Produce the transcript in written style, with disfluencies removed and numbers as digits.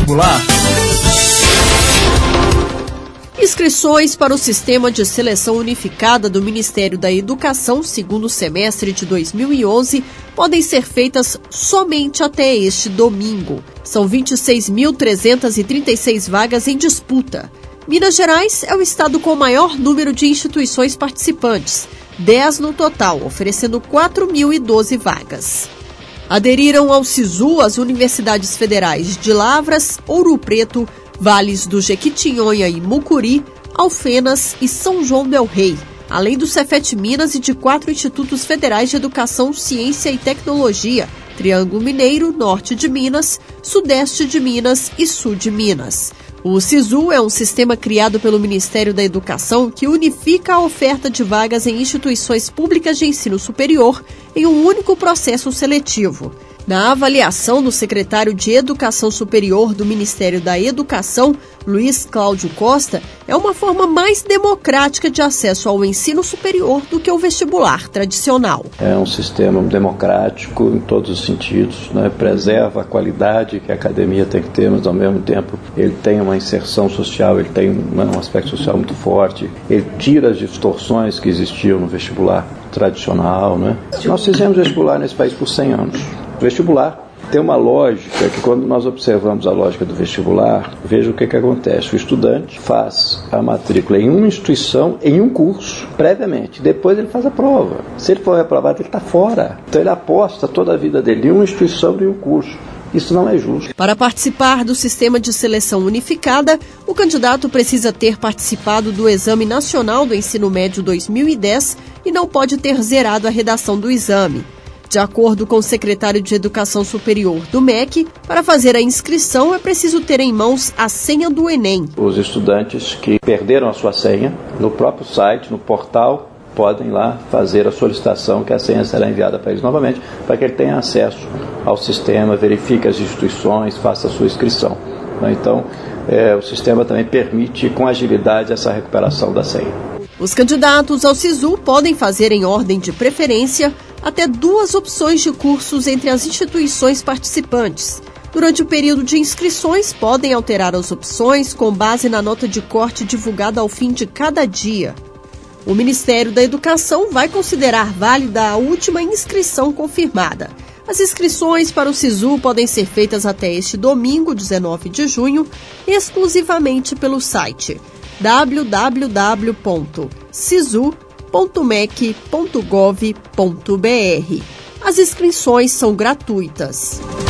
vestibular. Inscrições para o Sistema de Seleção Unificada do Ministério da Educação, segundo semestre de 2011, podem ser feitas somente até este domingo. São 26.336 vagas em disputa. Minas Gerais é o estado com o maior número de instituições participantes, 10 no total, oferecendo 4.012 vagas. Aderiram ao SISU as universidades federais de Lavras, Ouro Preto, Vales do Jequitinhonha e Mucuri, Alfenas e São João del Rei, além do Cefet Minas e de 4 institutos federais de educação, ciência e tecnologia, Triângulo Mineiro, Norte de Minas, Sudeste de Minas e Sul de Minas. O SISU é um sistema criado pelo Ministério da Educação que unifica a oferta de vagas em instituições públicas de ensino superior em um único processo seletivo. Na avaliação do secretário de Educação Superior do Ministério da Educação, Luiz Cláudio Costa, é uma forma mais democrática de acesso ao ensino superior do que o vestibular tradicional. É um sistema democrático em todos os sentidos, né? Preserva a qualidade que a academia tem que ter, mas ao mesmo tempo ele tem uma inserção social, ele tem um aspecto social muito forte, ele tira as distorções que existiam no vestibular tradicional, né? Nós fizemos vestibular nesse país por 100 anos. O vestibular tem uma lógica que, quando nós observamos a lógica do vestibular, veja o que acontece. O estudante faz a matrícula em uma instituição, em um curso, previamente. Depois ele faz a prova. Se ele for reprovado, ele está fora. Então ele aposta toda a vida dele em uma instituição e em um curso. Isso não é justo. Para participar do Sistema de Seleção Unificada, o candidato precisa ter participado do Exame Nacional do Ensino Médio 2010 e não pode ter zerado a redação do exame. De acordo com o secretário de Educação Superior do MEC, para fazer a inscrição é preciso ter em mãos a senha do Enem. Os estudantes que perderam a sua senha, no próprio site, no portal, podem lá fazer a solicitação que a senha será enviada para eles novamente, para que ele tenha acesso ao sistema, verifique as instituições, faça a sua inscrição. Então, o sistema também permite com agilidade essa recuperação da senha. Os candidatos ao SISU podem fazer em ordem de preferência até 2 opções de cursos entre as instituições participantes. Durante o período de inscrições, podem alterar as opções com base na nota de corte divulgada ao fim de cada dia. O Ministério da Educação vai considerar válida a última inscrição confirmada. As inscrições para o SISU podem ser feitas até este domingo, 19 de junho, exclusivamente pelo site www.sisu.mec.gov.br. As inscrições são gratuitas.